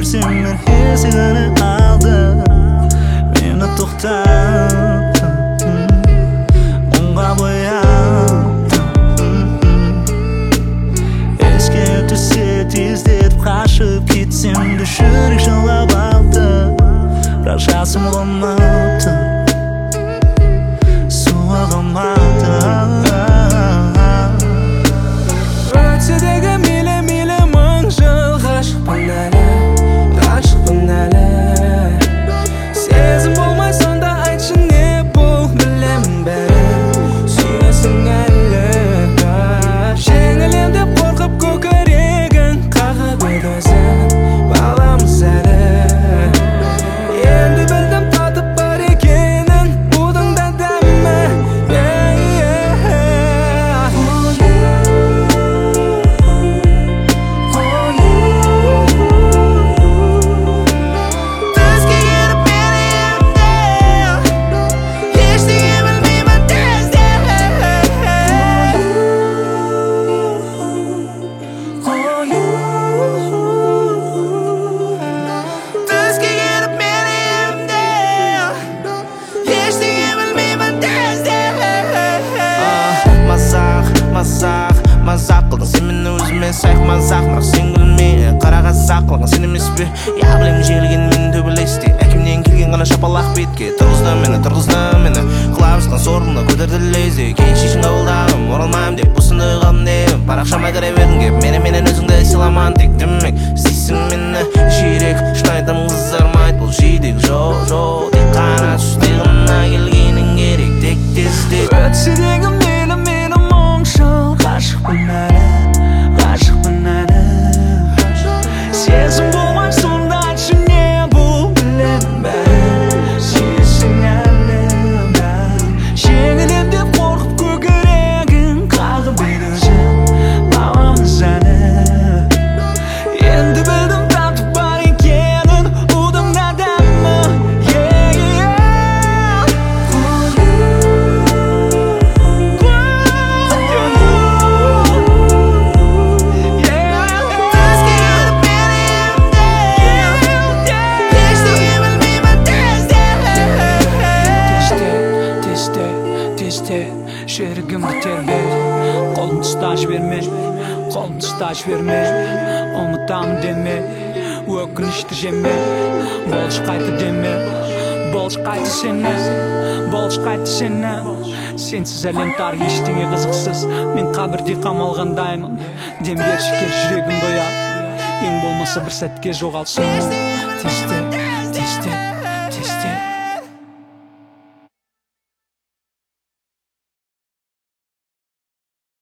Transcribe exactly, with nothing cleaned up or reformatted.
берсем мен есігіні алды мені тоқтат мұңға бояп еске түссе тездетіп қашып кетсем де жүрек жылап алды бірақ жасым болмапты суы қалмады өтседегі мейлі мейлі мың жыл ғашықпын әлі ғашықпын әлі сезім болмай сонда айтшы не бұл білемін бәрі сүйесің әлі жеңілем деп қорқып көкірегін қағып еді өзің баламыз әлі енді білдім татып бар екенін будың да дәмі мазақ мазақ қылдың сен мені өзіме сайық мазақ бірақ сен күлме қара қазақ қылған сен емес пе я білемін жегілген мені төбелесте әкемнен келген ғана шапалақ бетке тұрғызды мені тұрғызды мені құлап жатқан сорымды көтерді лезде кейін шешім қабылдадым оралмаймын деп осында қалдым деп парақшама кіре бердің кеп мені менен өзіңді сыйламан тек демек іздейсің мені жиірек шын айтамын қызармайды бұл жидек жоқ жоқ тек қана түсте ғана келгенің керек тек тезде өтседегі мейлі мені мың жыл ғашықпын әлі ғашықпін әлі сезім болмай сонда айтшы не бұл білемін бәрі сүйесің әлі жеңілем деп қорқып көкірегін қағып еді өзің баламыз әлі енді білдім татып бар екенін удың да дәмі жүрегімді тербет қолымды ұста жіберме қолымды ұста жіберме ұмытамын деме өкінішті жеме болшы қайта деме болшы қайта сені болшы қайта сені сенсіз әлем тар ештеңе қызықсыз мен қабірде қамалғандаймын дем берші кел жүрегімді оят ең болмаса бір сәтке жоғалсын тезде тезде